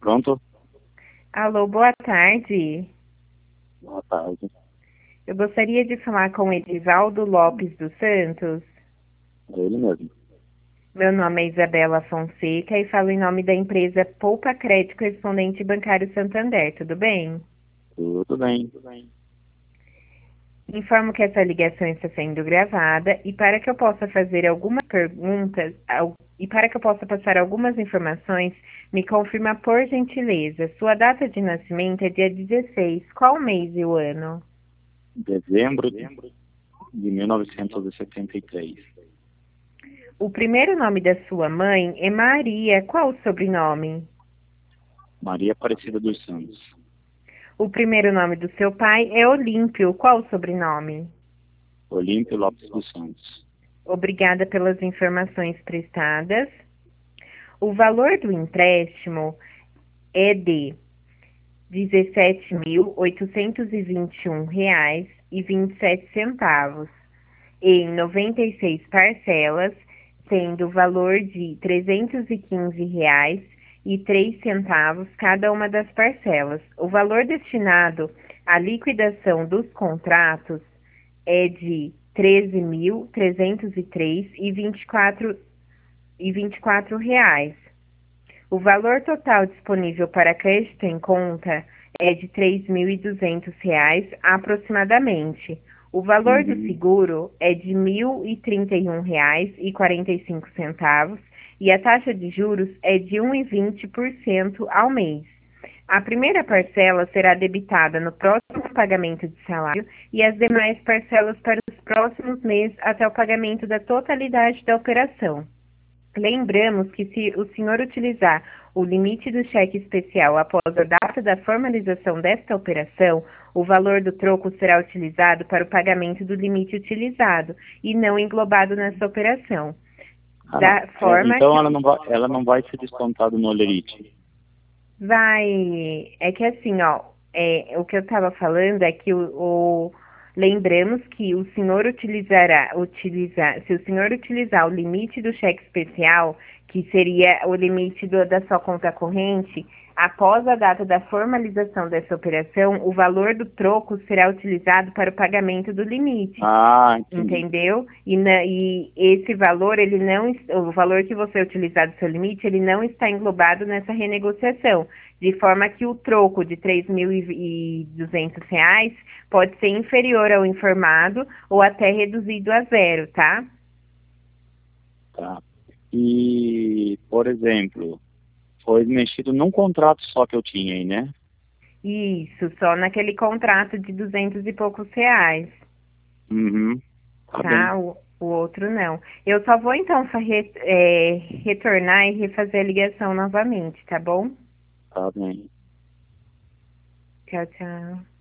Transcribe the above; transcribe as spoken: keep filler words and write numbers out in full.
Pronto? Alô, boa tarde. Boa tarde. Eu gostaria de falar com Edivaldo Lopes dos Santos. É ele mesmo. Meu nome é Isabela Fonseca e falo em nome da empresa Poupa Crédito Correspondente Bancário Santander, tudo bem? Tudo bem. Informo que essa ligação está sendo gravada e para que eu possa fazer algumas perguntas al- e para que eu possa passar algumas informações, me confirma por gentileza. Sua data de nascimento é dia dezesseis. Qual mês e o ano? Dezembro de mil novecentos e setenta e três. O primeiro nome da sua mãe é Maria. Qual o sobrenome? Maria Aparecida dos Santos. O primeiro nome do seu pai é Olímpio. Qual o sobrenome? Olímpio Lopes dos Santos. Obrigada pelas informações prestadas. O valor do empréstimo é de dezessete mil oitocentos e vinte e um reais e vinte e sete centavos em noventa e seis parcelas, sendo o valor de trezentos e quinze reais e três centavos cada uma das parcelas. O valor destinado à liquidação dos contratos é de treze mil trezentos e três e vinte e quatro e vinte e quatro reais. O valor total disponível para crédito em conta é de três mil e duzentos reais aproximadamente. O valor do Uhum. seguro é de mil e trinta e um reais e quarenta e cinco centavos e a taxa de juros é de um vírgula vinte por cento ao mês. A primeira parcela será debitada no próximo pagamento de salário e as demais parcelas para os próximos meses até o pagamento da totalidade da operação. Lembramos que se o senhor utilizar o limite do cheque especial após a data da formalização desta operação, o valor do troco será utilizado para o pagamento do limite utilizado e não englobado nessa operação. Ah, não. Da É, forma então que ela não vai, ela não vai ser descontada no Olerite. vai. É que assim, ó, é, o que eu estava falando é que o, o- lembramos que o senhor utilizará, utilizar, se o senhor utilizar o limite do cheque especial, que seria o limite do- da sua conta corrente, após a data da formalização dessa operação, o valor do troco será utilizado para o pagamento do limite. Ah, entendi. Entendeu? E, na, e esse valor, ele não, o valor que você utilizar do seu limite, ele não está englobado nessa renegociação, de forma que o troco de três mil e duzentos reais pode ser inferior ao informado ou até reduzido a zero, tá? Tá. E, por exemplo, foi mexido num contrato só que eu tinha aí, né? Isso, só naquele contrato de duzentos e poucos reais, Uhum. Tá bem. tá? O, o outro não. Eu só vou então re, é, retornar e refazer a ligação novamente, tá bom? Tá bem. Tchau, tchau.